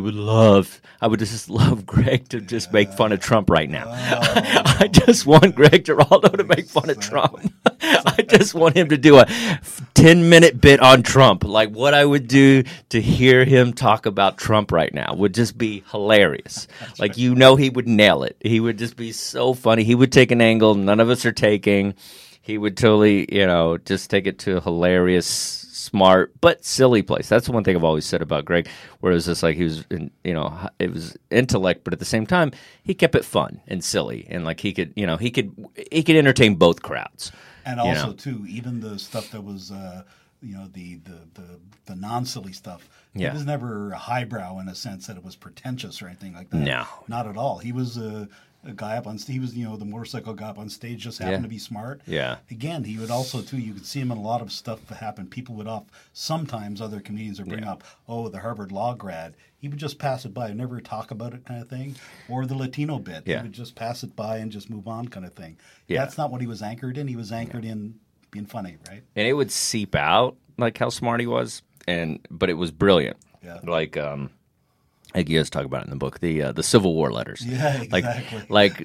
I would just love Greg to just make fun of Trump right now. I just want Greg Giraldo to make fun of Trump. I just want him to do a 10-minute bit on Trump. Like, what I would do to hear him talk about Trump right now would just be hilarious. Like, you know, he would nail it. He would just be so funny. He would take an angle none of us are taking. He would totally, you know, just take it to a hilarious, smart but silly place. That's the one thing I've always said about Greg, where it was just like he was, you know, it was intellect, but at the same time, he kept it fun and silly, and like he could, you know, he could entertain both crowds. And also, too, even the stuff that was, you know, the non-silly stuff, it was never highbrow in a sense that it was pretentious or anything like that. No. Not at all. He was a guy up on stage. He was, you know, the motorcycle guy up on stage, just happened to be smart. Yeah. Again, he would also, too, you could see him in a lot of stuff that happened. People would sometimes other comedians would bring up, the Harvard Law grad. He would just pass it by, never talk about it kind of thing. Or the Latino bit. Yeah. He would just pass it by and just move on kind of thing. Yeah. That's not what he was anchored in. He was anchored in being funny, right? And it would seep out like how smart he was, but it was brilliant. Yeah. Like you guys talk about it in the book, the Civil War letters. Yeah, exactly. Like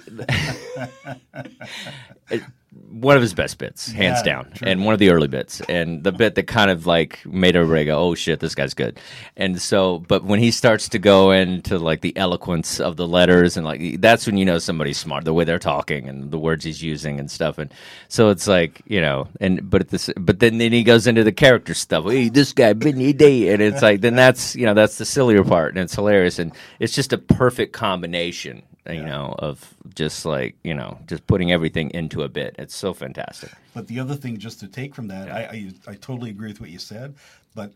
one of his best bits, hands down, and one of the early bits, and the bit that kind of like made everybody go, "Oh shit, this guy's good." And so, but when he starts to go into like the eloquence of the letters, and like that's when you know somebody's smart, the way they're talking and the words he's using and stuff. And so it's like, you know, but then he goes into the character stuff. Hey, this guy, Benny Day, and it's like then that's, you know, that's the sillier part, and it's hilarious, and it's just a perfect combination. You know, of just like, you know, just putting everything into a bit. It's so fantastic. But the other thing, just to take from that, I totally agree with what you said. But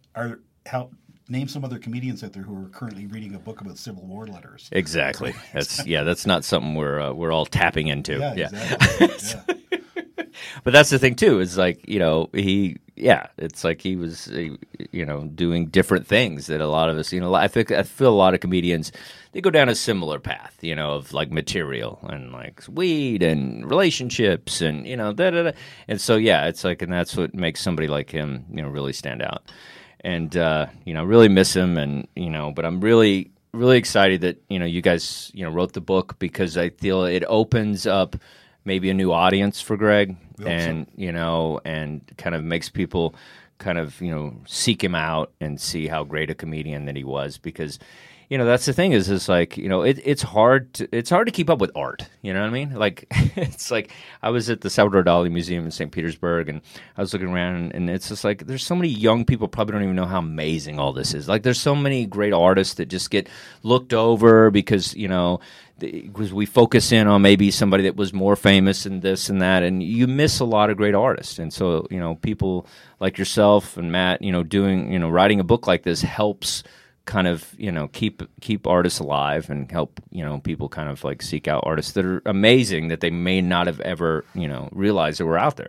name some other comedians out there who are currently reading a book about Civil War letters. Exactly. That's not something we're all tapping into. Yeah. Exactly. But that's the thing too. Is like, you know, it's like he was, you know, doing different things that a lot of us, you know, I feel a lot of comedians, they go down a similar path, you know, of like material and like weed and relationships and, you know, and so it's like, and that's what makes somebody like him, you know, really stand out. And you know, really miss him, and you know, but I'm really, really excited that, you know, you guys, you know, wrote the book, because I feel it opens up maybe a new audience for Greg, and you know, and kind of makes people kind of, you know, seek him out and see how great a comedian that he was, because, you know, that's the thing is like, you know, it's hard to keep up with art. You know what I mean? Like, it's like I was at the Salvador Dali Museum in St. Petersburg, and I was looking around, and it's just like there's so many young people probably don't even know how amazing all this is. Like, there's so many great artists that just get looked over because, you know, because we focus in on maybe somebody that was more famous and this and that, and you miss a lot of great artists. And so, you know, people like yourself and Matt, you know, writing a book like this helps kind of, you know, keep artists alive and help, you know, people kind of like seek out artists that are amazing that they may not have ever, you know, realized that were out there.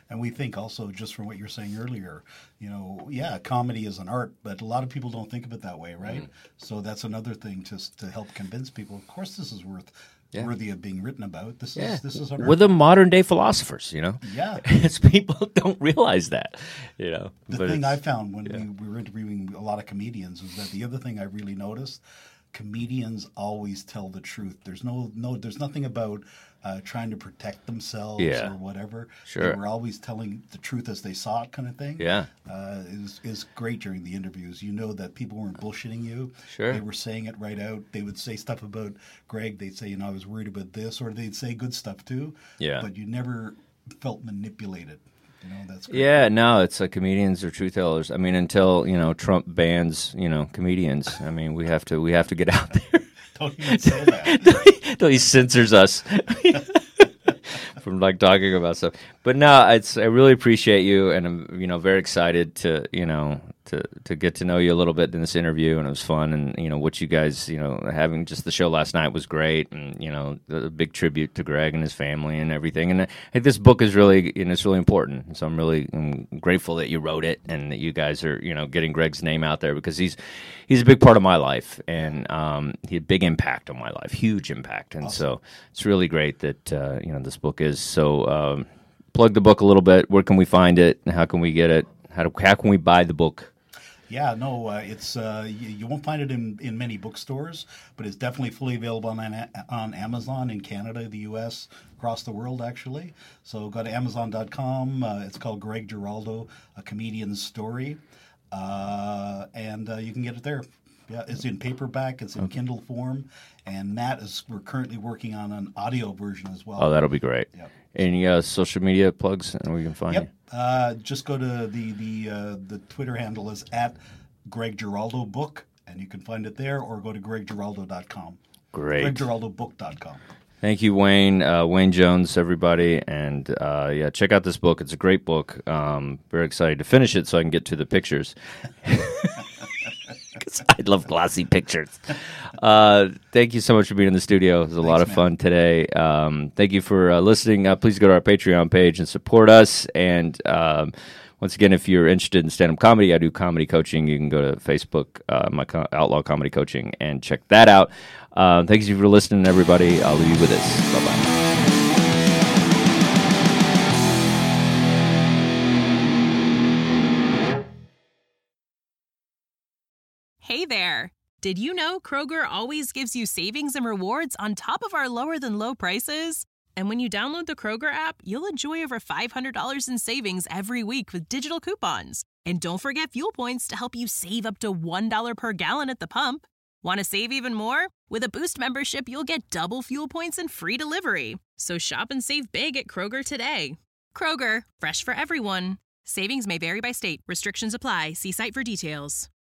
And we think also, just from what you're saying earlier, comedy is an art, but a lot of people don't think of it that way, right? So that's another thing to help convince people. Of course, this is worthy of being written about. This is an art. We're the modern day philosophers, Yeah. It's people don't realize that, The thing I found when we were interviewing a lot of comedians was that the other thing I really noticed, comedians always tell the truth. There's there's nothing about trying to protect themselves or whatever. Sure. They were always telling the truth as they saw it, kind of thing. Yeah. Is great during the interviews. You know that people weren't bullshitting you. Sure. They were saying it right out. They would say stuff about Greg. They'd say, I was worried about this, or they'd say good stuff too. Yeah. But you never felt manipulated. That's great. Yeah, no, it's like comedians are truth tellers. I mean, until Trump bans comedians. I mean, we have to get out there. Don't even say that. Until he censors us from talking about stuff. But no, I really appreciate you, and I'm very excited to to get to know you a little bit in this interview, and it was fun. And what you guys having just the show last night was great, and a big tribute to Greg and his family and everything. And I think this book is really it's really important. So I'm grateful that you wrote it and that you guys are getting Greg's name out there, because he's a big part of my life, and he had big impact on my life, huge impact. And so it's really great that this book is. So plug the book a little bit. Where can we find it? And how can we get it? How can we buy the book? Yeah, no, it's you won't find it in many bookstores, but it's definitely fully available on Amazon in Canada, the U.S., across the world, actually. So go to Amazon.com. It's called Greg Giraldo, A Comedian's Story, and you can get it there. Yeah, it's in paperback. It's in Kindle form, and we're currently working on an audio version as well. Oh, that'll be great. Yep. Any social media plugs, and we can find you? Just go to the Twitter handle is at Greg Giraldo Book, and you can find it there, or go to greggiraldo.com. Great. greggiraldobook.com. Thank you, Wayne. Wayne Jones, everybody. And check out this book. It's a great book. Very excited to finish it so I can get to the pictures. Because I love glossy pictures. Thank you so much for being in the studio. It was a lot of fun today. Thank you for listening. Please go to our Patreon page and support us. And once again, if you're interested in stand-up comedy, I do comedy coaching. You can go to Facebook, my Outlaw Comedy Coaching, and check that out. Thank you for listening, everybody. I'll leave you with this. Bye-bye. Hey there! Did you know Kroger always gives you savings and rewards on top of our lower-than-low prices? And when you download the Kroger app, you'll enjoy over $500 in savings every week with digital coupons. And don't forget fuel points to help you save up to $1 per gallon at the pump. Want to save even more? With a Boost membership, you'll get double fuel points and free delivery. So shop and save big at Kroger today. Kroger, fresh for everyone. Savings may vary by state. Restrictions apply. See site for details.